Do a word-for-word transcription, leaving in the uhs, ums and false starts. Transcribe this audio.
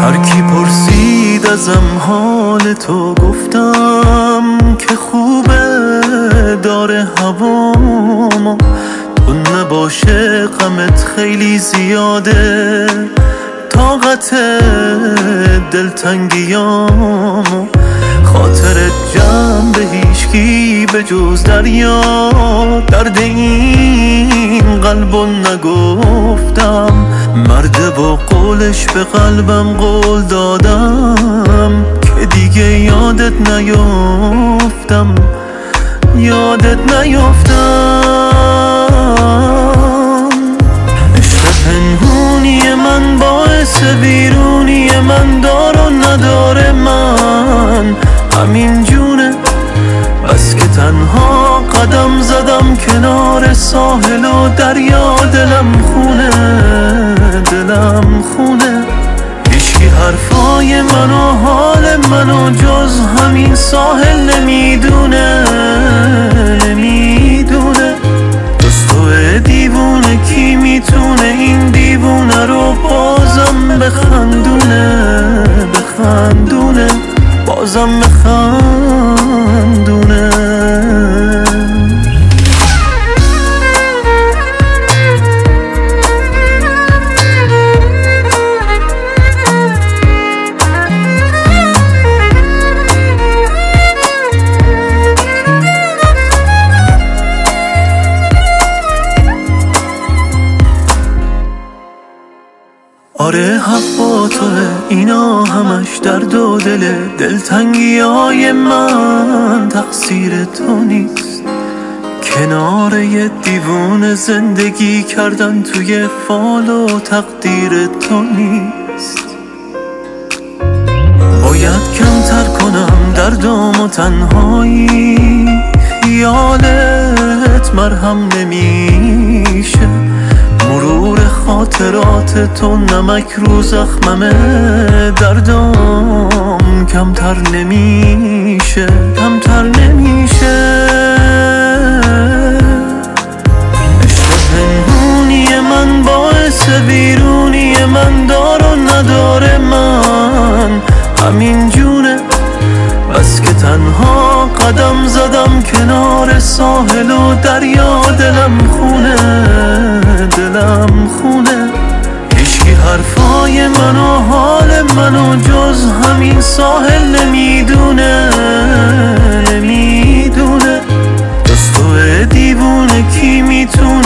هر کی پرسید ازم حال تو گفتم که خوبه داره هوامو، تو نباشه غمت خیلی زیاده، طاقت دلتنگیامو، خاطرت جمع به هیچکی به جز دریا، درد این قلبو نگفتم، مرد با قولش به قلبم قول دادم که دیگه یادت نیافتم، یادت نیافتم. عشق پنهونی من باعث بیرونی من، دار و نداره من همین جونه، بس که تنها قدم زدم کنار ساحل و دریا، دلم خونه دلم خونه، هیچکی حرفای من و حال منو جز همین ساحل نمیدونه نمیدونه. جز تو دیوونه کی میتونه این دیوونه رو بازم بخندونه بخندونه بازم بخندونه. آره حق با توه، اینا همش درد و دله، دلتنگی های من تقصیر تو نیست، کنار یه دیوونه زندگی کردن توی فال و تقدیر تو نیست. باید کمتر کنم دردم و تنهایی، خیالت مرهم نمیشه، مرور خاطرات تو نمک رو زخممه، دردم کمتر نمیشه کمتر نمیشه. عشق پنهونی من باعث بیرونی من، دار و نداره من همین جونه، بس که تنها قدم زدم کنار ساحل و دریا، دلم خونه دلم خونه، هیچکی حرفای من و حال منو جز همین ساحل نمیدونه نمیدونه. جز تو دیوونه کی میتونه